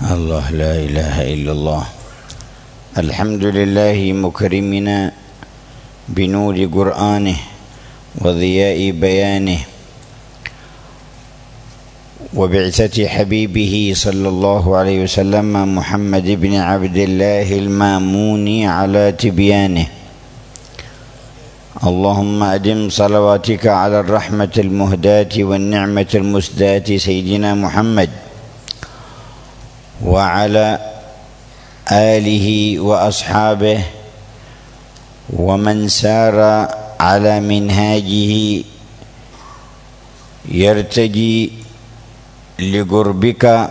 الله لا إله إلا الله. الحمد لله مكرمنا بنور قرآنه وضياء بيانه وبعثة حبيبه صلى الله عليه وسلم محمد بن عبد الله المامون على تبيانه. اللهم أدم صلواتك على الرحمة المهداة والنعمة المسداة سيدنا محمد وعلى آله وأصحابه ومن سار على منهاجه يرتجي لقربك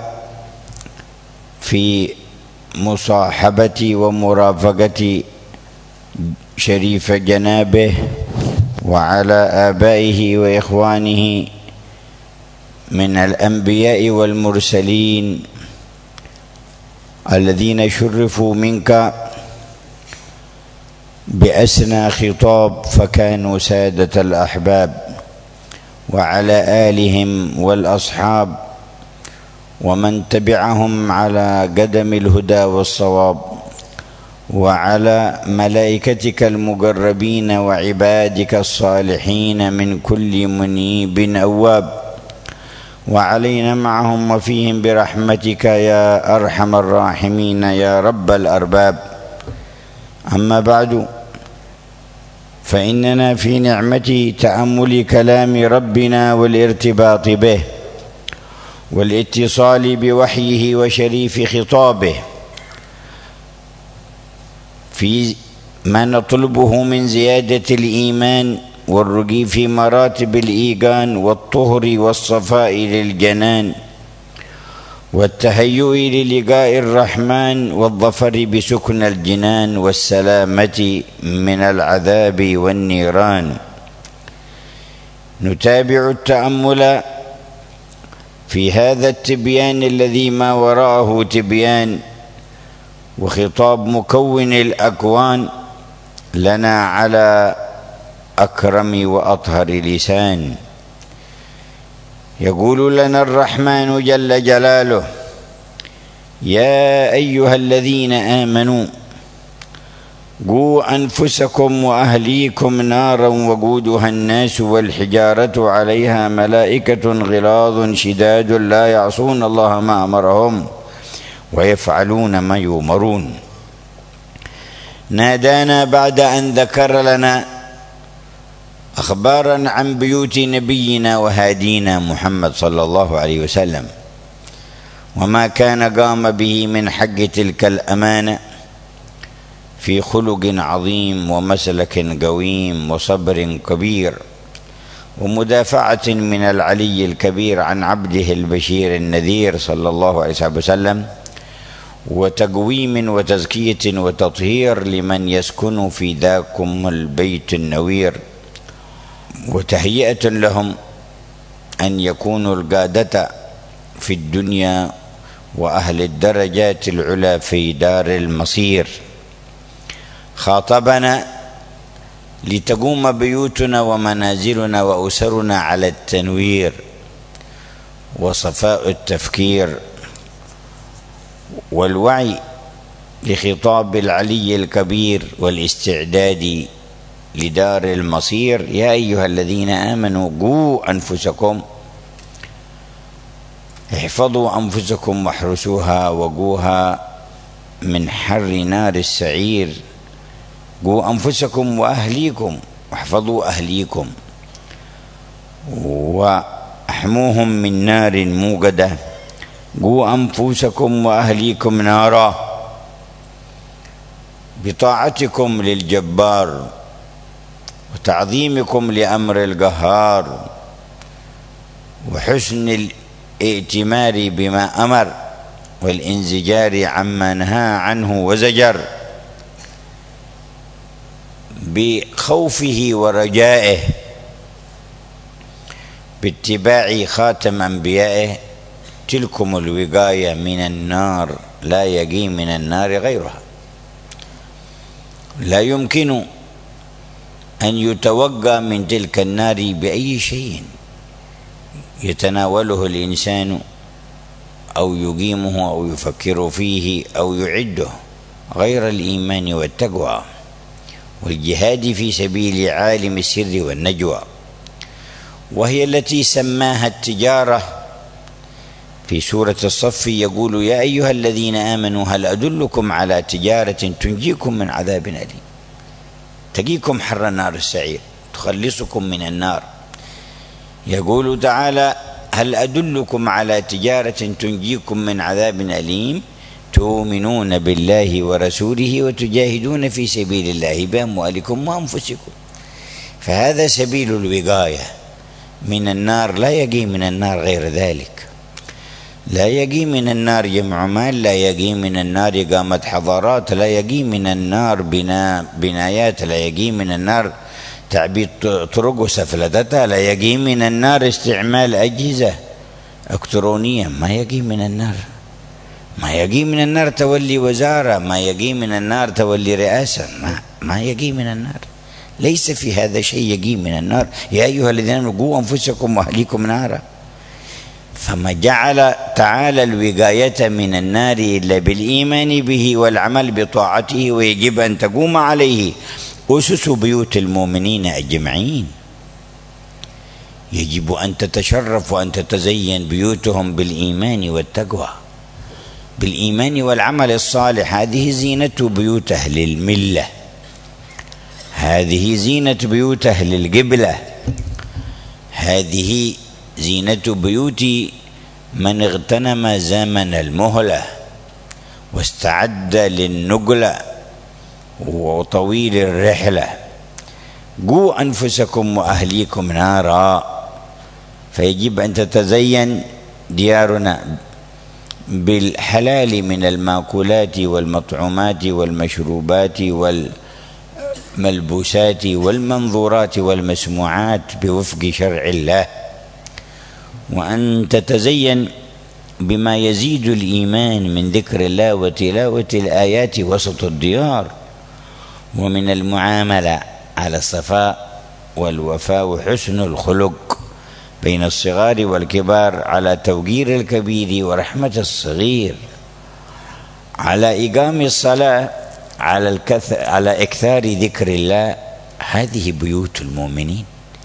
في مصاحبة ومرافقة شريف جنابه وعلى آبائه وإخوانه من الأنبياء والمرسلين الذين شرفوا منك بأسنى خطاب فكانوا سادة الأحباب، وعلى آلهم والأصحاب ومن تبعهم على قدم الهدى والصواب، وعلى ملائكتك المقربين وعبادك الصالحين من كل منيب أواب، وعلينا معهم وفيهم برحمتك يا أرحم الراحمين يا رب الأرباب. أما بعد، فإننا في نعمة تأمل كلام ربنا والارتباط به والاتصال بوحيه وشريف خطابه في ما نطلبه من زيادة الإيمان والرقي في مراتب الإيقان والطهر والصفاء للجنان والتهيؤ للقاء الرحمن والظفر بسكن الجنان والسلامة من العذاب والنيران. نتابع التأمل في هذا التبيان الذي ما وراءه تبيان وخطاب مكون الأكوان لنا على أكرم وأطهر لسان. يقول لنا الرحمن جل جلاله: يا أيها الذين آمنوا قوا أنفسكم وأهليكم نارا وقودها الناس والحجارة عليها ملائكة غلاظ شداد لا يعصون الله ما أمرهم ويفعلون ما يؤمرون. نادانا بعد أن ذكر لنا أخبارا عن بيوت نبينا وهادينا محمد صلى الله عليه وسلم وما كان قام به من حق تلك الأمانة في خلق عظيم ومسلك قويم وصبر كبير ومدافعة من العلي الكبير عن عبده البشير النذير صلى الله عليه وسلم، وتقويم وتزكية وتطهير لمن يسكن في ذاكم البيت النوير، وتهيئة لهم أن يكونوا القادة في الدنيا وأهل الدرجات العلى في دار المصير. خاطبنا لتقوم بيوتنا ومنازلنا وأسرنا على التنوير وصفاء التفكير والوعي لخطاب العلي الكبير والاستعداد لدار المصير. يا أيها الذين آمنوا قوا أنفسكم، احفظوا أنفسكم واحرسوها وقوها من حر نار السعير. قوا أنفسكم وأهليكم، واحفظوا أهليكم واحموهم من نار موقدة. قوا أنفسكم وأهليكم نارا بطاعتكم للجبار وتعظيمكم لأمر القهار وحسن الائتمار بما أمر والانزجار عما نهى عنه وزجر، بخوفه ورجائه، باتباع خاتم أنبيائه. تلكم الوقاية من النار، لا يقي من النار غيرها. لا يمكن أن يتوقى من تلك النار بأي شيء يتناوله الإنسان أو يقيمه أو يفكر فيه أو يعده غير الإيمان والتقوى والجهاد في سبيل عالم السر والنجوى، وهي التي سماها التجارة. في سورة الصف يقول: يا أيها الذين آمنوا هل أدلكم على تجارة تنجيكم من عذاب أليم، تقيكم حر النار السعير، تخلصكم من النار. يقول تعالى: هل أدلكم على تجارة تنجيكم من عذاب أليم تؤمنون بالله ورسوله وتجاهدون في سبيل الله بأموالكم وأنفسكم. فهذا سبيل الوقاية من النار، لا يقي من النار غير ذلك. لا يقي من النار جمع مال، لا يقي من النار إقامة حضارات، لا يقي من النار بنايات، لا يقي من النار تعبيد طرق وسفلتها، لا يقي من النار استعمال أجهزة إلكترونية، ما يقي من النار. ما يقي من النار تولي وزارة، ما يقي من النار تولي رئاسة، ما يقي من النار. ليس في هذا شيء يقي من النار. يا أيها الذين آمنوا قوا أنفسكم وأهليكم نارا. فما جعل تعالى الوقاية من النار إلا بالإيمان به والعمل بطاعته، ويجب أن تقوم عليه أسس بيوت المؤمنين أجمعين. يجب أن تتشرف وأن تتزين بيوتهم بالإيمان والتقوى، بالإيمان والعمل الصالح. هذه زينة بيوت أهل الملة، هذه زينة بيوت أهل القبلة، هذه زينة بيوت من اغتنم زمن المهلة واستعد للنقلة وطويل الرحلة. قوا أنفسكم وأهليكم نارا. فيجب أن تتزين ديارنا بالحلال من المأكولات والمطعومات والمشروبات والملبوسات والمنظورات والمسموعات بوفق شرع الله، وأن تتزين بما يزيد الإيمان من ذكر الله وتلاوة الآيات وسط الديار، ومن المعاملة على الصفاء والوفاء وحسن الخلق بين الصغار والكبار، على توقير الكبير ورحمة الصغير، على إقام الصلاة، على إكثار ذكر الله. هذه بيوت المؤمنين.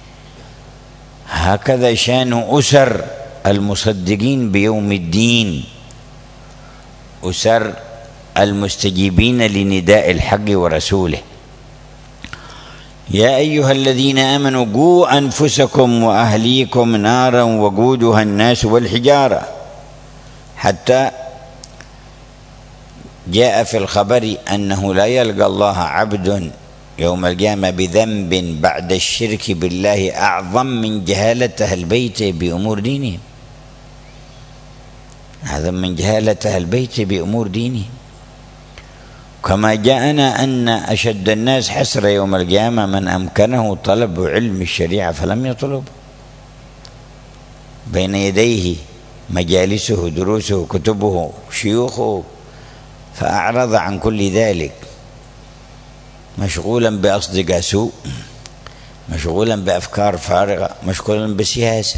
هكذا شان أسر المصدقين بيوم الدين، أسر المستجيبين لنداء الحق ورسوله. يا أيها الذين آمنوا قوا أنفسكم وأهليكم نارا وقودها الناس والحجارة، حتى جاء في الخبر أنه لا يلقى الله عبد يوم القيامة بذنب بعد الشرك بالله أعظم من جهالة أهل البيت بأمور دينهم، أعظم من جهالة أهل البيت بأمور دينهم. كما جاءنا أن أشد الناس حسرة يوم القيامة من أمكنه طلب علم الشريعة فلم يطلب، بين يديه مجالسه دروسه كتبه شيوخه، فأعرض عن كل ذلك، مشغولا بأصدقاء سوء، مشغولا بأفكار فارغة، مشغولا بسياسة.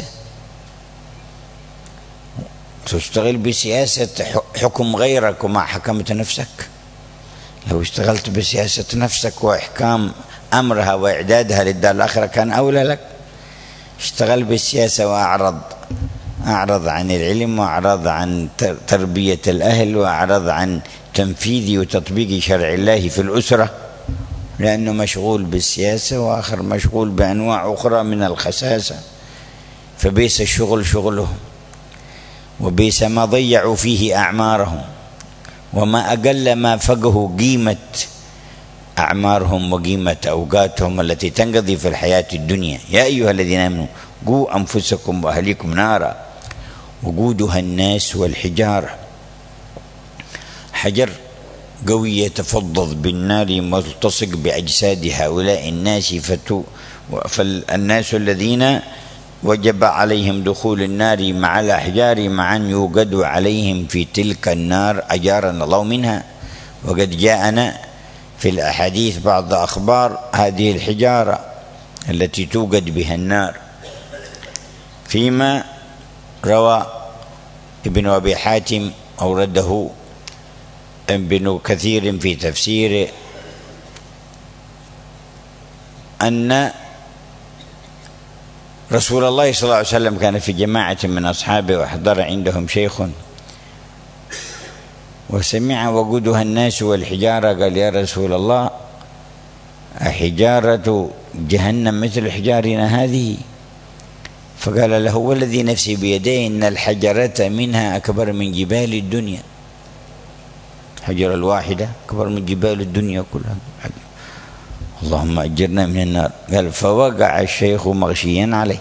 تشتغل بسياسة حكم غيرك وما حكمت نفسك. لو اشتغلت بسياسة نفسك وإحكام أمرها وإعدادها للدار الآخرة كان أولى لك. اشتغل بالسياسة وأعرض عن العلم، وأعرض عن تربية الأهل، وأعرض عن تنفيذ وتطبيق شرع الله في الأسرة، لأنه مشغول بالسياسة، وآخر مشغول بأنواع أخرى من الخساسة. فبئس الشغل شغلهم، وبئس ما ضيعوا فيه أعمارهم، وما أقل ما فقهوا قيمة أعمارهم وقيمة أوقاتهم التي تنقضي في الحياة الدنيا. يا أيها الذين آمنوا قوا أنفسكم وأهليكم نارا وقودها الناس والحجارة. حجر قوي يتفضض بالنار ملتصق بأجساد هؤلاء الناس، فالناس الذين وجب عليهم دخول النار مع الأحجار معا يوقد عليهم في تلك النار أجارنا الله منها. وقد جاءنا في الأحاديث بعض أخبار هذه الحجارة التي توقد بها النار، فيما روى ابن أبي حاتم أورده ابن كثير في تفسيره أن رسول الله صلى الله عليه وسلم كان في جماعة من أصحابه وحضر عندهم شيخ وسمع وقودها الناس والحجارة، قال يا رسول الله أحجارة جهنم مثل حجارنا هذه؟ فقال له والذي نفسي بيديه إن الحجرة منها أكبر من جبال الدنيا، حجرة الواحدة أكبر من جبال الدنيا كلها، اللهم أجرنا من النار. قال فوقع الشيخ مغشيا عليه،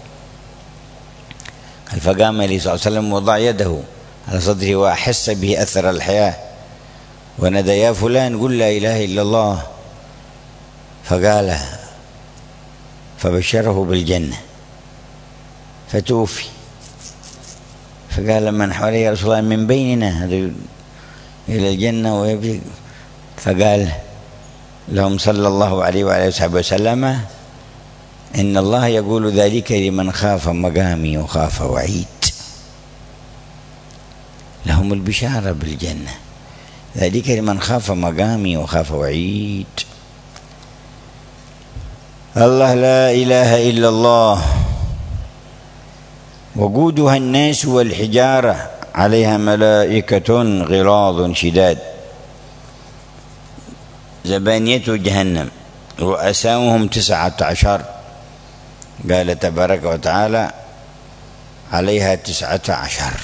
قال فقام النبي صلى الله عليه وسلم وضع يده على صدره وأحس به أثر الحياة ونادى يا فلان قل لا إله إلا الله، فقال فبشره بالجنة فتوفي. فقال من حوالي يا رسول الله من بيننا هذا إلى الجنة ويبي، فقال لهم صلى الله عليه وعلى وصحبه وسلم إن الله يقول ذلك لمن خاف مقامي وخاف وعيد، لهم البشارة بالجنة، ذلك لمن خاف مقامي وخاف وعيد. الله لا إله إلا الله وقودها الناس والحجارة عليها ملائكة غلاظ شداد زبانية جهنم رؤساؤهم 19، قال تبارك وتعالى عليها 19.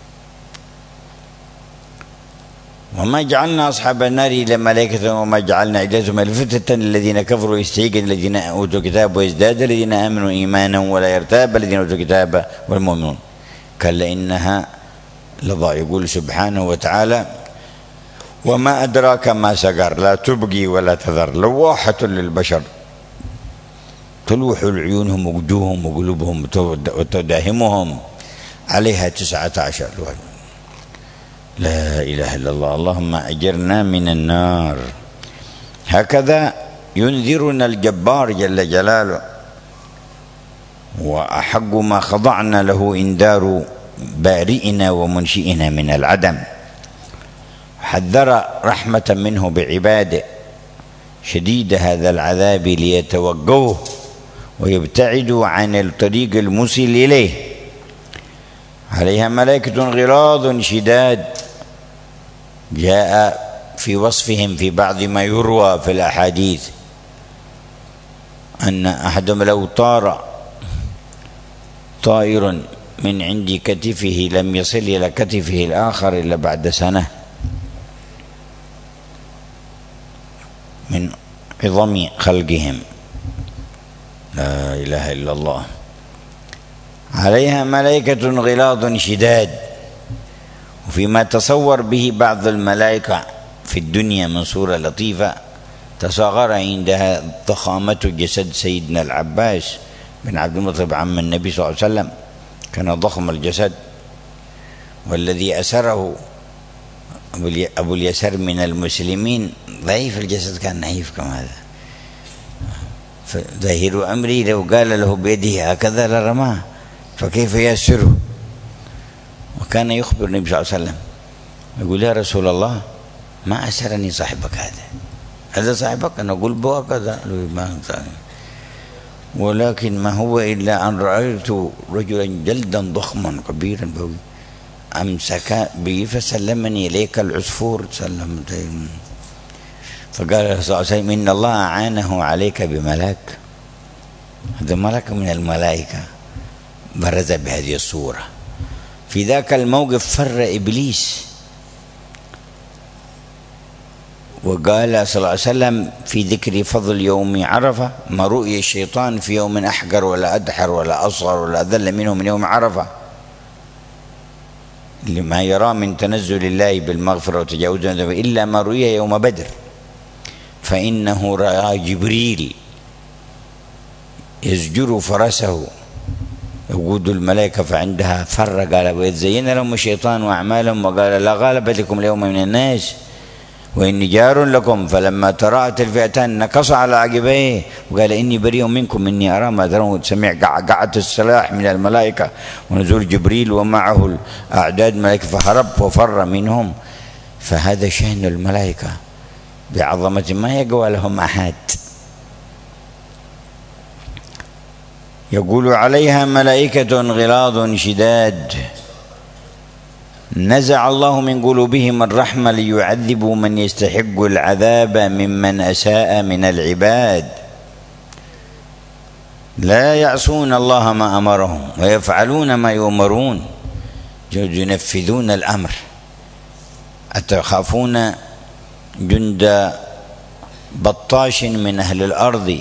وما جعلنا أصحاب النار إلا ملائكة وما جعلنا عدتهم الفتنة الذين كفروا يستيقظ الذين أوتوا الكتاب ويزداد الذين آمنوا إيمانا ولا يرتاب الذين أوتوا الكتاب والمؤمنون كلا إنها لظى. يقول سبحانه وتعالى وما أدراك ما سقر لا تبقي ولا تذر لواحة للبشر تلوح عيونهم ووجوههم وقلوبهم وتداهمهم عليها 19. لا إله إلا الله اللهم أجرنا من النار. هكذا ينذرنا الجبار جل جلاله، وأحق ما خضعنا له إنذار بارئنا ومنشئنا من العدم، حذر رحمة منه بعباده شديد هذا العذاب ليتوقوه ويبتعدوا عن الطريق الموصل إليه. عليها ملائكة غلاظ شداد، جاء في وصفهم في بعض ما يروى في الأحاديث أن أحدهم لو طار طائر من عند كتفه لم يصل إلى كتفه الآخر إلا بعد سنة من عظم خلقهم. لا إله إلا الله. عليها ملائكة غلاظ شداد، وفيما تصور به بعض الملائكة في الدنيا من صورة لطيفة تصغر عندها ضخامة جسد سيدنا العباس بن عبد المطلب عم النبي صلى الله عليه وسلم، كان ضخم الجسد، والذي أسره أبو اليسر من المسلمين ضعيف الجسد كان نحيف كما هذا، فظاهر أمري لو قال له بيده هكذا لرماه، فكيف يسره؟ وكان يخبر النبي صلى الله عليه وسلم يقول يا رسول الله ما أسرني صاحبك هذا صاحبك؟ أنا أقول بهكذا ولكن ما هو إلا أن رأيت رجلا جلدا ضخما كبيرا بوي أمسك بي فسلمني إليك العصفور سلمت. فقال صلى الله عليه وسلم إن الله أعانه عليك بملاك، هذا ملك من الملائكة برز بهذه الصورة. في ذاك الموقف فر إبليس وقال صلى الله عليه وسلم في ذكر فضل يوم عرفة ما رؤي الشيطان في يوم أحقر ولا أدحر ولا أصغر ولا أذل منه من يوم عرفة، لما يرى من تنزل الله بالمغفرة وتجاوز إلا ما رؤي يوم بدر، فإنه رأى جبريل يزجر فرسه وجود الملائكة فعندها فر قال وإذ زين لهم الشيطان وأعمالهم وقال لا غالب لكم اليوم من الناس وإني جار لكم. فلما تراءت الفئتان نكص على عقبيه وقال إني بريء منكم إني أرى ما ترون. سمع قعقعة السلاح من الملائكة ونزول جبريل ومعه الأعداد ملائكة فهرب وفر منهم. فهذا شأن الملائكة بعظمة ما يقوى لهم أحد. يقول عليها ملائكة غلاظ شداد نزع الله من قلوبهم الرحمة ليعذبوا من يستحق العذاب ممن أساء من العباد. لا يعصون الله ما أمرهم ويفعلون ما يؤمرون، ينفذون الأمر. أتخافون جند بطاش من أهل الأرض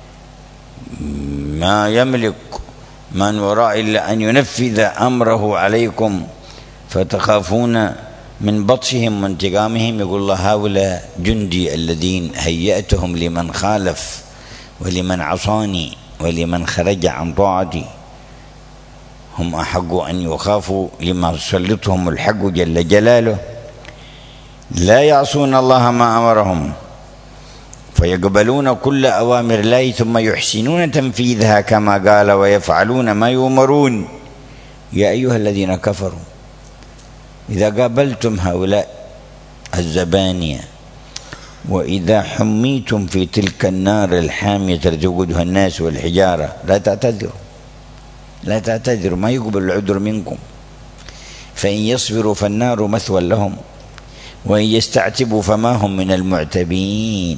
ما يملك من وراء إلا أن ينفذ أمره عليكم، فتخافون من بطشهم وانتقامهم. يقول الله هؤلاء جندي الذين هيأتهم لمن خالف ولمن عصاني ولمن خرج عن طاعتي، هم أحق أن يخافوا لما سلطهم الحق جل جلاله. لا يعصون الله ما أمرهم فيقبلون كل أوامر الله ثم يحسنون تنفيذها كما قال ويفعلون ما يؤمرون. يا أيها الذين كفروا إذا قابلتم هؤلاء الزبانية وإذا حميتم في تلك النار الحامية التي يوقدها الناس والحجارة لا تعتذروا، لا تعتذروا، ما يقبل العذر منكم. فإن يصبروا فالنار مثوى لهم وإن يستعتبوا فما هم من المعتبين.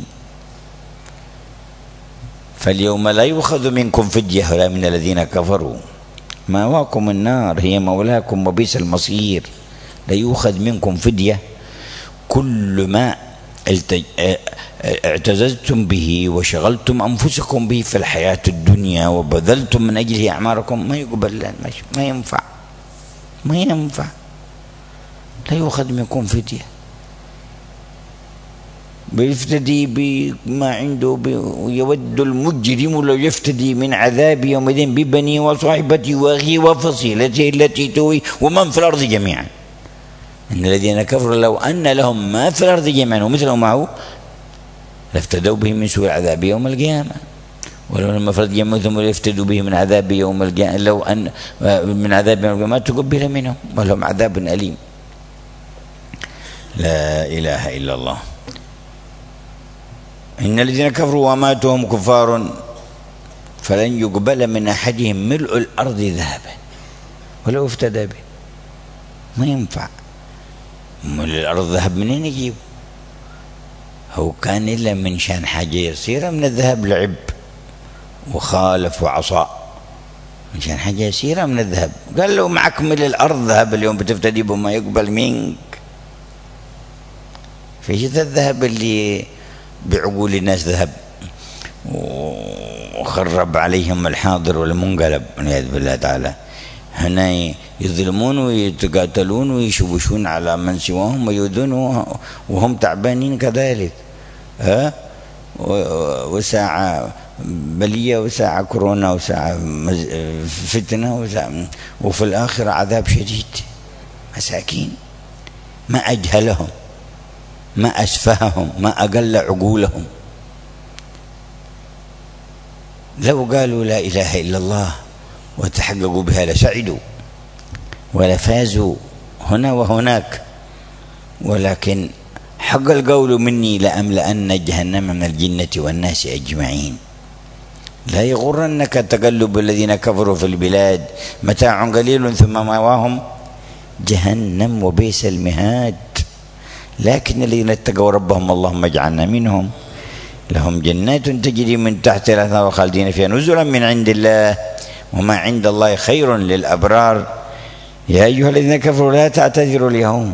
فاليوم لا يؤخذ منكم فدية ولا من الذين كفروا، مأواكم النار هي مولاكم وبئس المصير. لا يؤخذ منكم فدية. كل ما اعتززتم به وشغلتم أنفسكم به في الحياة الدنيا وبذلتم من أجله أعماركم ما يقبل، ما ينفع، ما ينفع. لا يؤخذ منكم فدية. بيفتدي بما عنده ويود المجرم لو يفتدي من عذاب يومئذ ببني وصاحبتي وأخي وفصيلته التي تؤوي ومن في الأرض جميعا. إن الذين كفروا لو أن لهم ما في الأرض جميعا ومثله معه لافتدوا به من سوء العذاب يوم القيامة. ولو لما فرد جميعا ثم يفتدوا به من عذاب يوم القيامة لو أن من عذاب يوم القيامة تقبل منهم ولهم عذاب أليم. لا إله إلا الله. إن الذين كفروا وماتوا هم كفار فلن يقبل من أحدهم ملء الأرض ذهبا ولو افتدى به. ما ينفع. ملء الأرض ذهب منين يجيب؟ هو كان إلا من شان حاجة يسيرة من الذهب لعب وخالف وعصى، من شان حاجة يسيرة من الذهب. قال له معك ملء الأرض ذهب اليوم بتفتدي بما يقبل منك. فيش الذهب اللي بعقول الناس ذهب وخرب عليهم الحاضر والمنقلب والعياذ بالله تعالى. هنا يظلمون ويتقاتلون ويشوشون على من سواهم ويؤذون وهم تعبانين كذلك. وساعة بلية وساعة كورونا وساعة فتنة وفي الآخرة عذاب شديد. مساكين. ما أجهلهم، ما أسفههم، ما أقل عقولهم. لو قالوا لا إله إلا الله وتحققوا بها لسعدوا ولفازوا هنا وهناك، ولكن حق القول مني لأملأن جهنم من الجنة والناس أجمعين. لا يغرنك تقلب الذين كفروا في البلاد متاع قليل ثم مأواهم جهنم وبئس المهاد. لكن الذين اتقوا ربهم اللهم اجعلنا منهم لهم جنات تجري من تحت الأنهار خالدين فيها نزلا من عند الله وما عند الله خير للأبرار. يا أيها الذين كفروا لا تعتذروا اليوم.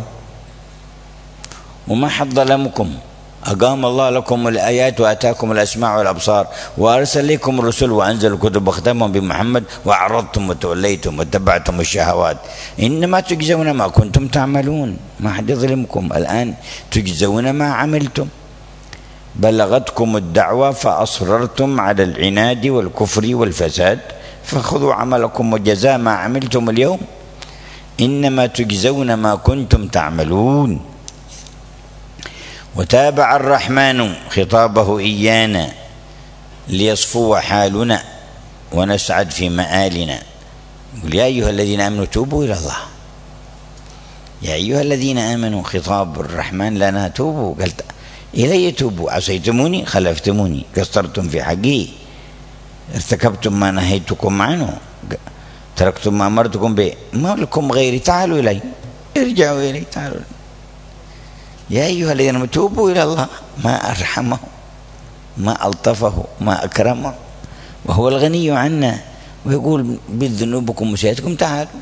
وما حد ظلمكم، أقام الله لكم الآيات وآتاكم الأسماع والأبصار وأرسل لكم الرسل وأنزل الكتب واختمهم بمحمد وأعرضتم وتوليتم واتبعتم الشهوات. إنما تجزون ما كنتم تعملون. ما حد يظلمكم. الآن تجزون ما عملتم. بلغتكم الدعوة فأصررتم على العناد والكفر والفساد فخذوا عملكم وجزاء ما عملتم اليوم. إنما تجزون ما كنتم تعملون. وتابع الرحمن خطابه إيانا ليصفو حالنا ونسعد في مآلنا. يقول يا أيها الذين آمنوا توبوا إلى الله. يا أيها الذين آمنوا خطاب الرحمن لنا توبوا، قال إلي توبوا، عصيتموني خلفتموني، قصرتم في حقي، ارتكبتم ما نهيتكم عنه، تركتم ما أمرتكم به، ما لكم غيري، تعالوا إلي، ارجعوا إلي، تعالوا إلي. يا أيها الذين آمنوا توبوا إلى الله. ما أرحمه، ما ألطفه، ما أكرمه، وهو الغني عنا، ويقول بذنوبكم وسيئاتكم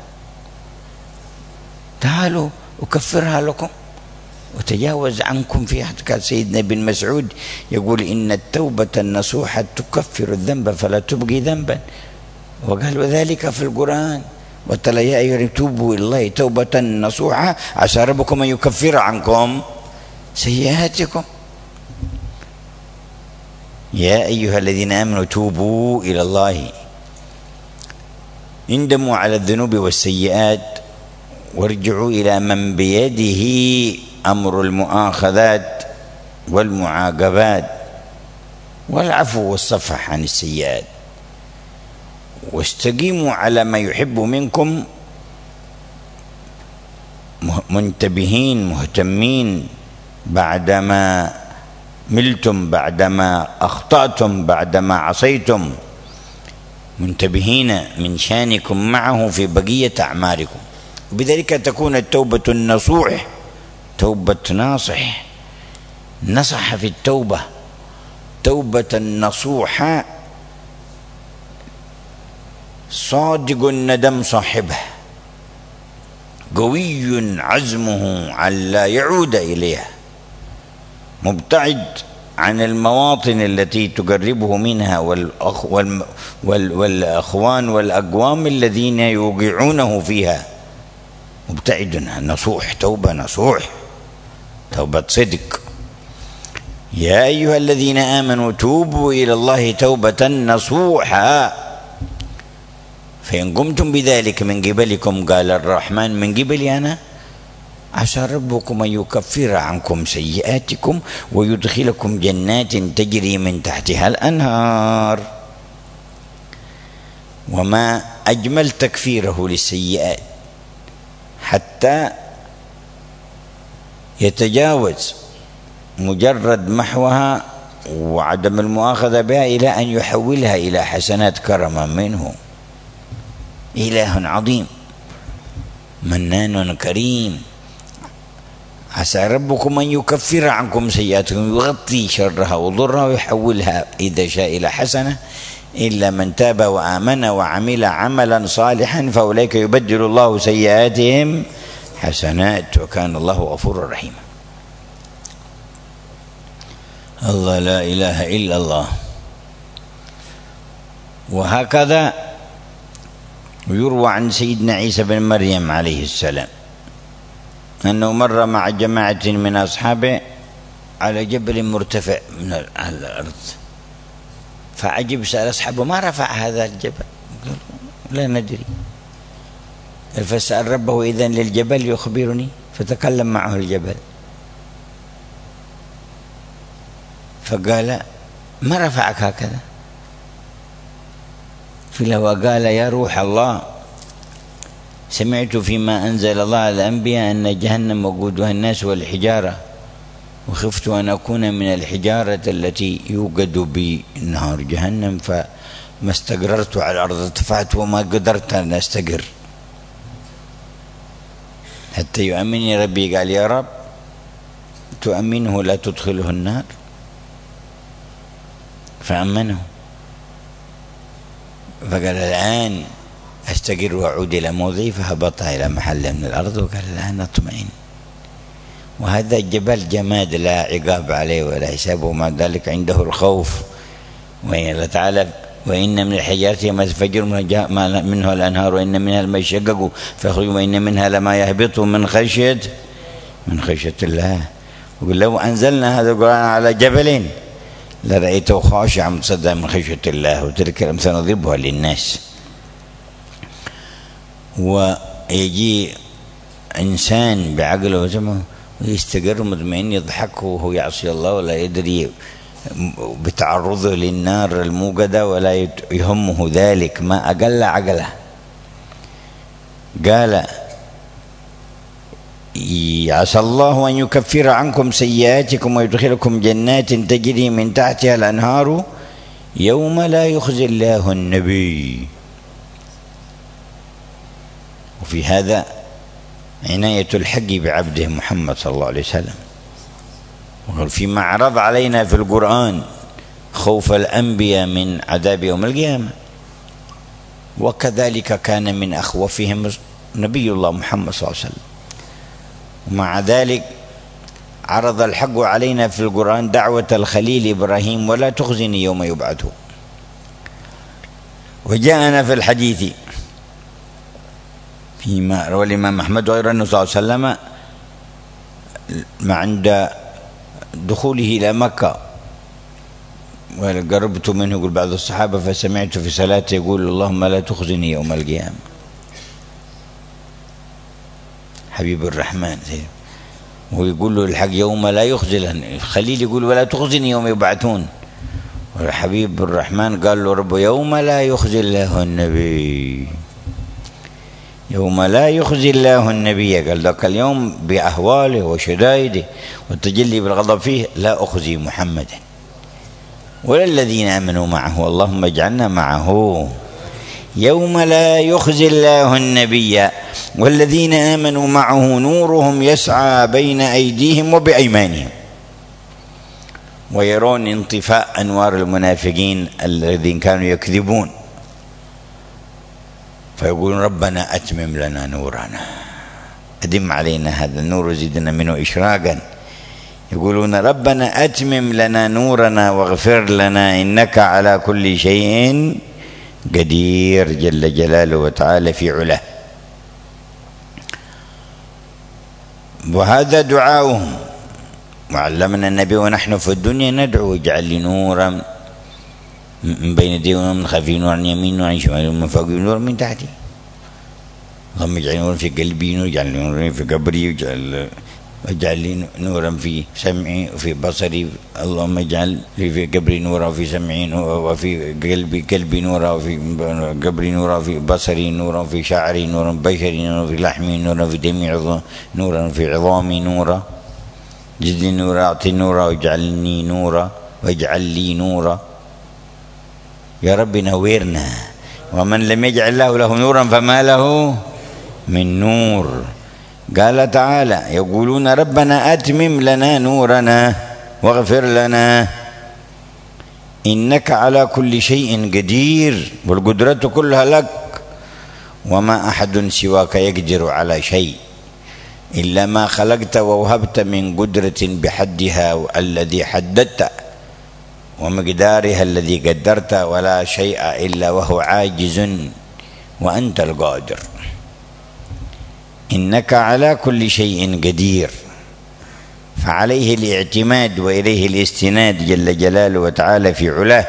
تعالوا أكفرها لكم وتجاوز عنكم. في حديث سيدنا ابن مسعود يقول إن التوبة النصوحة تكفر الذنب فلا تبقي ذنبا، وقال وذلك في القرآن، وتلا يا أيها توبوا إلى الله توبة نصوحة عسى ربكم أن يكفر عنكم سيئاتكم. يا أيها الذين آمنوا توبوا إلى الله، اندموا على الذنوب والسيئات وارجعوا إلى من بيده أمر المؤاخذات والمعاقبات والعفو والصفح عن السيئات، واستقيموا على ما يحب منكم منتبهين مهتمين بعدما ملتم، بعدما أخطأتم، بعدما عصيتم، منتبهين من شانكم معه في بقية أعمالكم. وبذلك تكون التوبة النصوح توبة ناصح، نصح في التوبة توبة نصوحة، صادق الندم صاحبه، قوي عزمه ألا يعود إليها، مبتعد عن المواطن التي تقربه منها والأخوان والأقوام الذين يوقعونه فيها، مبتعد عن نصوح، توبة نصوح، توبة صدق. يا أيها الذين آمنوا توبوا إلى الله توبة نصوحا. فإن قمتم بذلك من قبلكم، قال الرحمن من قبلي أنا، عسى ربكم أن يكفر عنكم سيئاتكم ويدخلكم جنات تجري من تحتها الأنهار. وما أجمل تكفيره للسيئات حتى يتجاوز مجرد محوها وعدم المؤاخذة بها إلى أن يحولها إلى حسنات كرما منه. إله عظيم منان كريم. عسى ربكم أن يكفر عنكم سيئاتكم، يغطي شرها وضرها ويحولها إذا شاء إلى حسنة. إلا من تاب وآمن وعمل عملا صالحا فأولئك يبدل الله سيئاتهم حسنات وكان الله غفورا رحيما. الله لا إله إلا الله. وهكذا يروى عن سيدنا عيسى بن مريم عليه السلام أنه مر مع جماعة من أصحابه على جبل مرتفع من الأرض، فعجب، سأل أصحابه ما رفع هذا الجبل؟ لا ندري. فسأل ربه إذن للجبل يخبرني، فتكلم معه الجبل فقال ما رفعك هكذا؟ وقال يا روح الله، سمعت فيما أنزل الله على الأنبياء أن جهنم وقودها الناس والحجارة، وخفت أن أكون من الحجارة التي يوقد بنهار جهنم، فما استقررت على الأرض، ارتفعت وما قدرت أن أستقر حتى يؤمنني ربي. قال يا رب تؤمنه لا تدخله النار، فأمنه. فقال الآن أستقر وأعود إلى موضعي، فهبط إلى محل من الأرض وقال الآن أطمئن. وهذا الجبل جماد لا عقاب عليه ولا حساب، ومع ذلك عنده الخوف. وإن تعالى وإن من الحجارة ما يتفجر منها الأنهار وإن منها الماء يشقق فيخرج وإن منها لما يهبط من خشية الله. وقل لو أنزلنا هذا القرآن على جبل لرأيته خاشعا متصدعا من خشية الله. وتلك الأمثال نضربها للناس. ويجي إنسان بعقله وسمه ويستقر مطمئن يضحك وهو يعصي الله ولا يدري بتعرضه للنار الموقدة ولا يهمه ذلك، ما أقل عقله. قال عسى الله أن يكفر عنكم سيئاتكم ويدخلكم جنات تجري من تحتها الأنهار يوم لا يخزي الله النبي. وفي هذا عناية الحق بعبده محمد صلى الله عليه وسلم. وقال فيما عرض علينا في القرآن خوف الأنبياء من عذاب يوم القيامة، وكذلك كان من أخوفهم نبي الله محمد صلى الله عليه وسلم. ومع ذلك عرض الحق علينا في القرآن دعوة الخليل إبراهيم ولا تخزني يوم يبعثون. وجاءنا في الحديث فيما روى الإمام أحمد وغيره أنه صلى الله عليه وسلم ما عند دخوله إلى مكة وقربت منه يقول بعض الصحابة فسمعت في صلاته يقول اللهم لا تخزني يوم القيامة. حبيب الرحمن ويقول له الحق يوم لا يخزي الخليل يقول ولا تخزني يوم يبعثون. وحبيب الرحمن قال له ربه يوم لا يخزي الله النبي، يوم لا يخزي الله النبي. قال ذاك اليوم بأهواله وشدائده والتجلي بالغضب فيه لا أخزي محمدا ولا الذين آمنوا معه، اللهم اجعلنا معه. يوم لا يخزي الله النبي والذين آمنوا معه نورهم يسعى بين أيديهم وبأيمانهم ويرون انطفاء أنوار المنافقين الذين كانوا يكذبون، فيقولون ربنا أتمم لنا نورنا، أدم علينا هذا النور وزدنا منه إشراقا. يقولون ربنا أتمم لنا نورنا واغفر لنا إنك على كل شيء قدير جل جلاله وتعالى في علاه. وهذا دعاؤهم. وعلمنا النبي ونحن في الدنيا ندعو اجعل لي نورا من بين يدي ومن خلفي نور عن يمين وعن شمال ومن فوق نور من تحتي. اللهم اجعل نورا في قلبي واجعل نورا في قبري واجعل لي نورا في سمعي وفي بصري. اللهم اجعل لي في قبري نورا وفي سمعي وفي قلبي نورا وفي قبري نورا وفي بصري نورا وفي شعري نورا بشري نورا في لحمي نورا في دمي نورا في عظامي نورا جزني نورا اعطي نورا واجعلني نورا واجعل لي نورا. يا رب نورنا. ومن لم يجعل الله له نورا فما له من نور. قال تعالى يقولون ربنا أتمم لنا نورنا واغفر لنا إنك على كل شيء قدير والقدرة كلها لك وما أحد سواك يقدر على شيء إلا ما خلقت ووهبت من قدرة بحدها الذي حددت ومقدارها الذي قدرت ولا شيء إلا وهو عاجز وأنت القادر. إنك على كل شيء قدير، فعليه الاعتماد وإليه الاستناد جل جلاله وتعالى في علاه.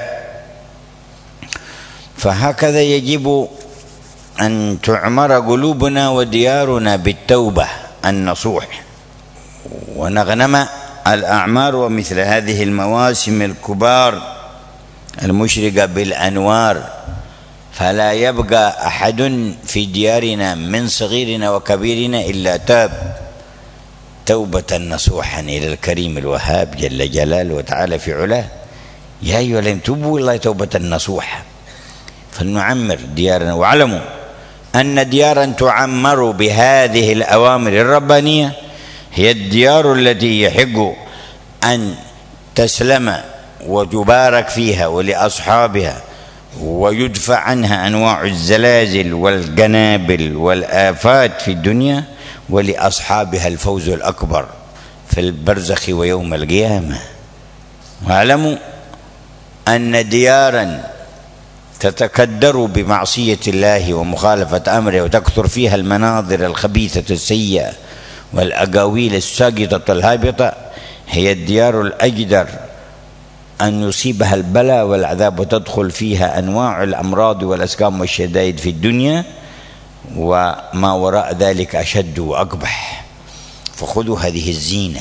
فهكذا يجب أن تعمر قلوبنا وديارنا بالتوبة النصوح ونغنم الأعمار ومثل هذه المواسم الكبار المشرقة بالأنوار، فلا يبقى أحد في ديارنا من صغيرنا وكبيرنا إلا تاب توبة نصوحا إلى الكريم الوهاب جل جلاله وتعالى في علاه. يا أيها الذين توبوا الله توبة نصوحا فلنعمر ديارنا. واعلموا أن ديارا تعمر بهذه الأوامر الربانية هي الديار التي يحق أن تسلم وتبارك فيها ولأصحابها ويدفع عنها أنواع الزلازل والقنابل والآفات في الدنيا ولأصحابها الفوز الأكبر في البرزخ ويوم القيامة. واعلموا أن ديارا تتكدر بمعصية الله ومخالفة أمره وتكثر فيها المناظر الخبيثة السيئة والأقاويل الساقطة الهابطة هي الديار الأجدر أن يصيبها البلاء والعذاب وتدخل فيها أنواع الأمراض والأسقام والشدائد في الدنيا وما وراء ذلك أشد وأقبح. فخذوا هذه الزينة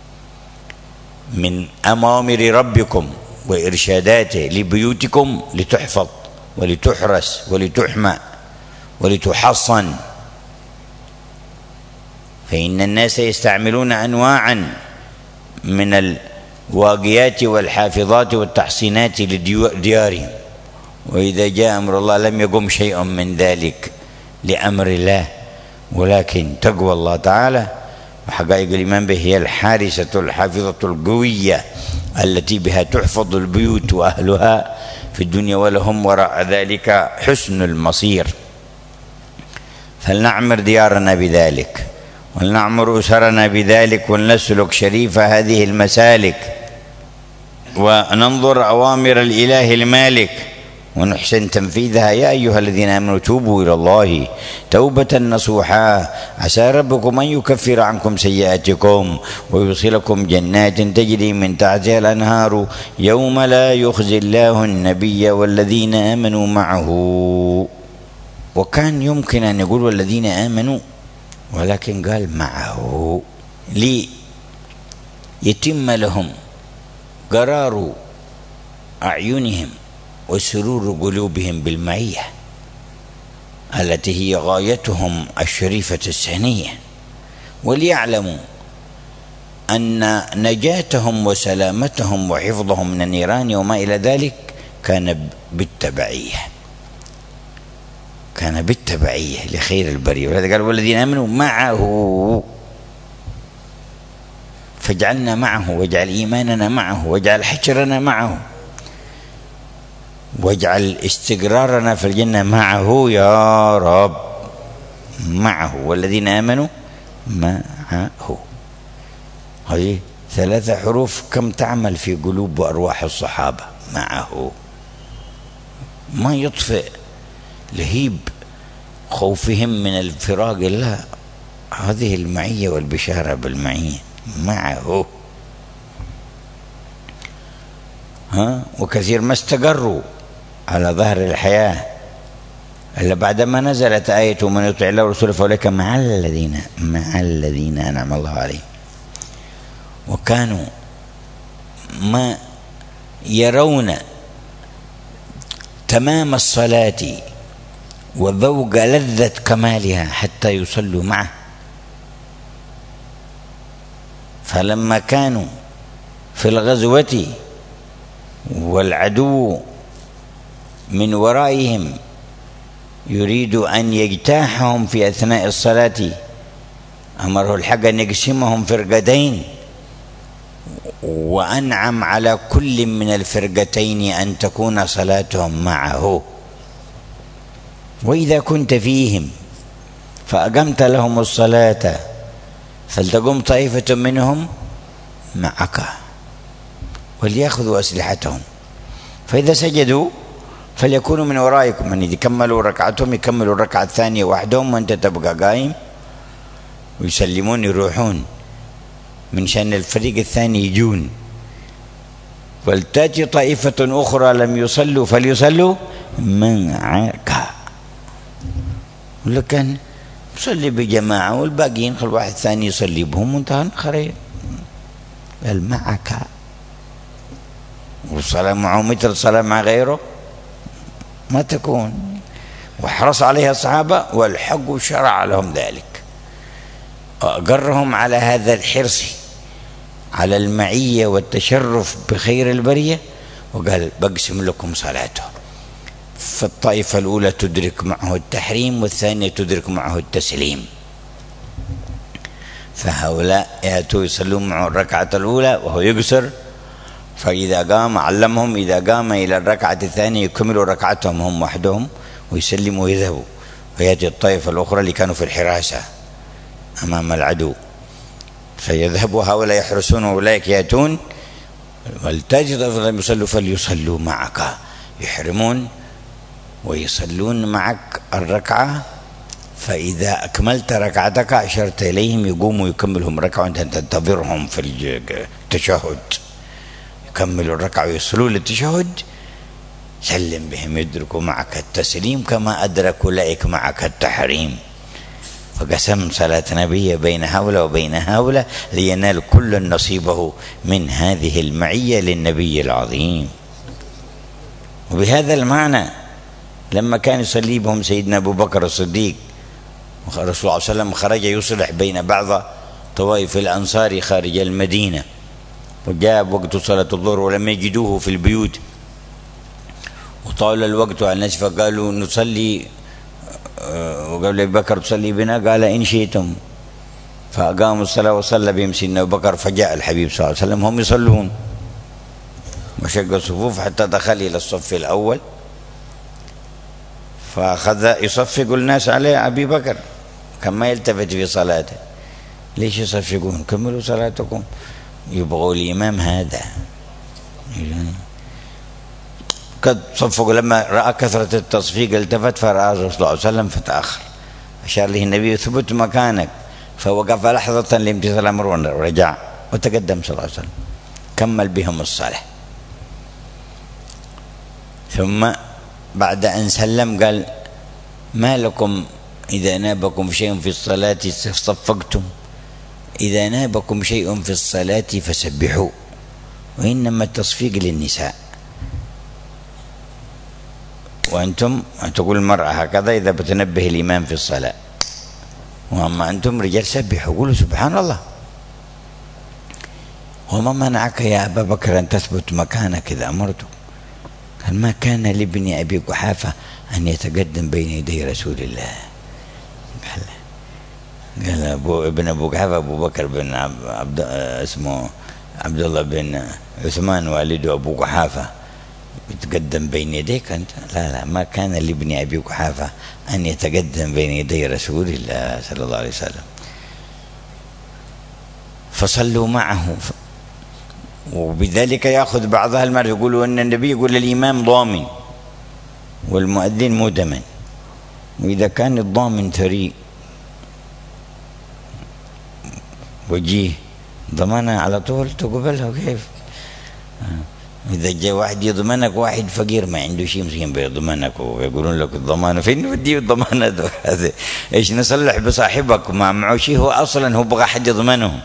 من أوامر ربكم وإرشاداته لبيوتكم لتحفظ ولتحرس ولتحمى ولتحصن، فإن الناس يستعملون أنواعا من الواقيات والحافظات والتحصينات لديارهم، وإذا جاء أمر الله لم يقم شيء من ذلك لأمر الله، ولكن تقوى الله تعالى وحقائق الإيمان به هي الحارسة الحافظة القوية التي بها تحفظ البيوت وأهلها في الدنيا، ولهم وراء ذلك حسن المصير. فلنعمر ديارنا بذلك، ولنعمر أسرنا بذلك، ولنسلك شريف هذه المسالك، وننظر أوامر الإله المالك ونحسن تنفيذها. يا أيها الذين آمنوا توبوا إلى الله توبة نصوحا عسى ربكم أن يكفر عنكم سيئاتكم ويدخلكم جنات تجري من تحتها الأنهار يوم لا يخزي الله النبي والذين آمنوا معه. وكان يمكن أن يقول والذين آمنوا، ولكن قال معه ليتم لهم قرار أعينهم وسرور قلوبهم بالمعية التي هي غايتهم الشريفة السنية، وليعلموا أن نجاتهم وسلامتهم وحفظهم من النيران وما إلى ذلك كان بالتبعية لخير البرية. ولهذا قال والذين آمنوا معه، فاجعلنا معه، واجعل إيماننا معه، واجعل حشرنا معه، واجعل استقرارنا في الجنة معه يا رب. معه والذين آمنوا معه، هذه 3 حروف كم تعمل في قلوب وأرواح الصحابة. معه ما يطفئ لهيب خوفهم من الفراق، لا، هذه المعية والبشارة بالمعية معه. وكثير ما استقروا على ظهر الحياة إلا بعدما نزلت آية من يطع الله ورسوله فأولئك مع الذين أنعم الله عليهم. وكانوا ما يرون تمام الصلاة وذوق لذة كمالها حتى يصلوا معه. فلما كانوا في الغزوة والعدو من ورائهم يريد أن يجتاحهم في أثناء الصلاة، أمره الحق أن يقسمهم فرقتين، وأنعم على كل من الفرقتين أن تكون صلاتهم معه. وإذا كنت فيهم فأقمت لهم الصلاة فلتقم طائفة منهم معك وليأخذوا أسلحتهم، فإذا سجدوا فليكونوا من ورائكم، يعني يكملوا ركعتهم يكملوا الركعة الثانية وحدهم وأنت تبقى قائم، ويسلمون يروحون من شأن الفريق الثاني يجون. ولتأتي طائفة أخرى لم يصلوا فليصلوا معك. لكن يصلي بجماعة والباقيين خل واحد ثاني يصلي بهم وانتهى خير. قال معك، والصلاة معه مثل الصلاة مع غيره ما تكون. وحرص عليها الصحابة والحق شرع لهم ذلك، أقرهم على هذا الحرص على المعية والتشرف بخير البرية، وقال بقسم لكم صلاته. فالطائفة الأولى تدرك معه التحريم والثانية تدرك معه التسليم، فهؤلاء يأتوا يصلون معه الركعة الأولى وهو يقصر، فإذا قام علمهم إذا قام إلى الركعة الثانية يكملوا ركعتهم هم وحدهم ويسلموا ويذهبوا، ويأتي الطائفة الأخرى اللي كانوا في الحراسة أمام العدو فيذهبوا هؤلاء يحرسون وأولئك يأتون. ولتجد لم يصلوا فليصلوا معك، يحرمون ويصلون معك الركعة، فإذا أكملت ركعتك أشرت إليهم يقوموا يكملهم ركعة وأنت تنتظرهم في التشهد، يكملوا الركعة ويصلوا للتشهد، سلم بهم يدركوا معك التسليم كما أدركوا أولئك معك التحريم. فقسم صلاة نبيه بين هؤلاء وبين هؤلاء لينال كل نصيبه من هذه المعية للنبي العظيم. وبهذا المعنى لما كان يصلي بهم سيدنا أبو بكر الصديق، الرسول صلى الله عليه وسلم خرج يصلح بين بعض طوائف الأنصار خارج المدينة، وجاء وقت صلاة الظهر ولم يجدوه في البيوت، وطال الوقت على الناس فقالوا نصلي، وقال أبي بكر تصلي بنا؟ قال إن شئتم. فأقاموا الصلاة وصلى بهم سيدنا أبو بكر، فجاء الحبيب صلى الله عليه وسلم هم يصلون وشق الصفوف حتى دخل إلى الصف الأول، فأخذ يصفق الناس عليه أبي بكر كان ما يلتفت في صلاته. ليش يصفقون؟ كملوا صلاتكم، يبغوا الإمام هذا. قد صفقوا، لما رأى كثرة التصفيق التفت فرأى الرسول صلى الله عليه وسلم فتأخر، أشار له النبي ثبت مكانك، فوقف لحظة لامتثال الأمر ورجع وتقدم صلى الله عليه وسلم كمل بهم الصلاة. ثم بعد أن سلم قال ما لكم إذا نابكم شيء في الصلاة صفقتم، إذا نابكم شيء في الصلاة فسبحوا، وإنما التصفيق للنساء، وأنتم تقول المرأة هكذا إذا بتنبه الإمام في الصلاة، وأما أنتم رجال سبحوا قولوا سبحان الله. وما منعك يا أبا بكر أن تثبت مكانك إذا أمرتك؟ قال ما كان لابن أبي قحافة أن يتقدم بين يدي رسول الله. قال ابن أبو قحافة أبو بكر بن اسمه عبد الله بن عثمان والده أبو قحافة، يتقدم بين يديك أنت؟ لا ما كان لابن أبي قحافة أن يتقدم بين يدي رسول الله صلى الله عليه وسلم. فصلوا معه، وبذلك يأخذ بعض أهل المعرفة يقولوا أن النبي يقول للإمام ضامن والمؤذن مؤتمن، وإذا كان الضامن ثري وجيه ضمانه على طول تقبلها كيف؟ إذا جاء واحد يضمنك واحد فقير ما عنده شيء مسكين بيضمنك ويقولون لك الضمان فين بدي الضمانة هذا إيش نصلح بصاحبك ما معه شيء، هو أصلا هو بغى حد يضمنه.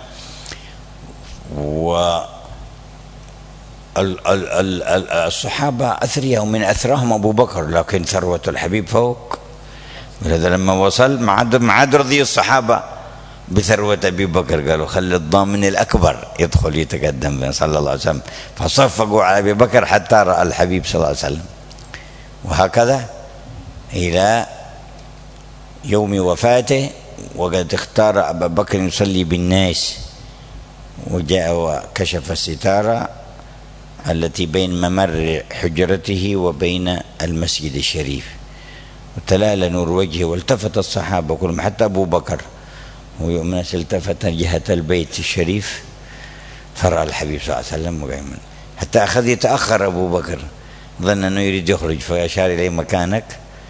الصحابة أثرياء ومن أثراهم أبو بكر، لكن ثروة الحبيب فوق. ولذا لما وصل ما عاد رضي الصحابة بثروة أبي بكر، قالوا خلي الضامن الأكبر يدخل يتقدم صلى الله عليه وسلم، فصفقوا على أبي بكر حتى رأى الحبيب صلى الله عليه وسلم. وهكذا إلى يوم وفاته، وقد اختار أبا بكر يصلي بالناس، وجاء وكشف الستارة التي بين ممر حجرته وبين المسجد الشريف، وتلال نور وجهه، والتفت الصحابة كلهم حتى أبو بكر والناس التفت جهة البيت الشريف فرأى الحبيب صلى الله عليه وسلم وقائما، حتى أخذ يتأخر أبو بكر ظن أنه يريد يخرج، فأشار إليه مكانك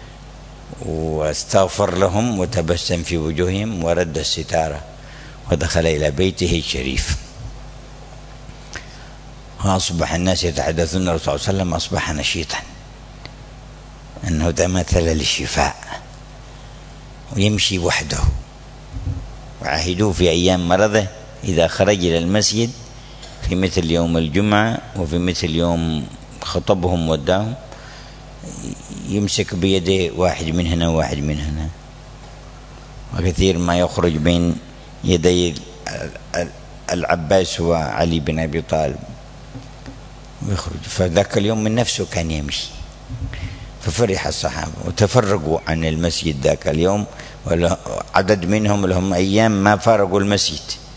واستغفر لهم وتبسم في وجوههم ورد الستارة ودخل إلى بيته الشريف. وأصبح الناس يتحدثون الرسول صلى الله عليه وسلم أصبح نشيطا، أنه تمثل للشفاء ويمشي وحده. وعهدوه في أيام مرضه إذا خرج إلى المسجد في مثل يوم الجمعة وفي مثل يوم خطبهم وداهم يمسك بيده واحد من هنا وواحد من هنا، وكثير ما يخرج بين يدي العباس وعلي بن أبي طالب ويخرج. فذاك اليوم من نفسه كان يمشي، ففرح الصحابة وتفرقوا عن المسجد ذاك اليوم، عدد منهم لهم أيام ما فارقوا المسجد.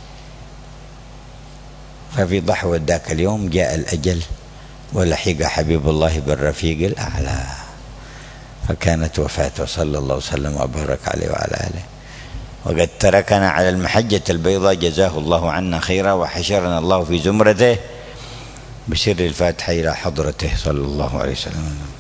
ففي ضحوة ذاك اليوم جاء الأجل ولحق حبيب الله بالرفيق الأعلى، فكانت وفاته صلى الله وسلم وبارك عليه وعلى آله. وقد تركنا على المحجة البيضاء جزاه الله عنا خيرا، وحشرنا الله في زمرته بسر الفاتحة إلى حضرته صلى الله عليه وسلم.